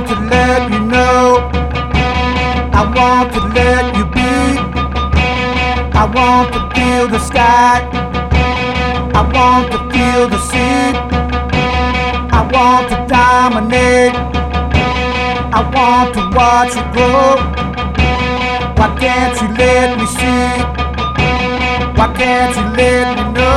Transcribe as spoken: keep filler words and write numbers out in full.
want to let you know, I want to let you be. I want to feel the sky, I want to feel the sea. I want to dominate, I want to watch you grow. Why can't you let me see? Why can't you let me know?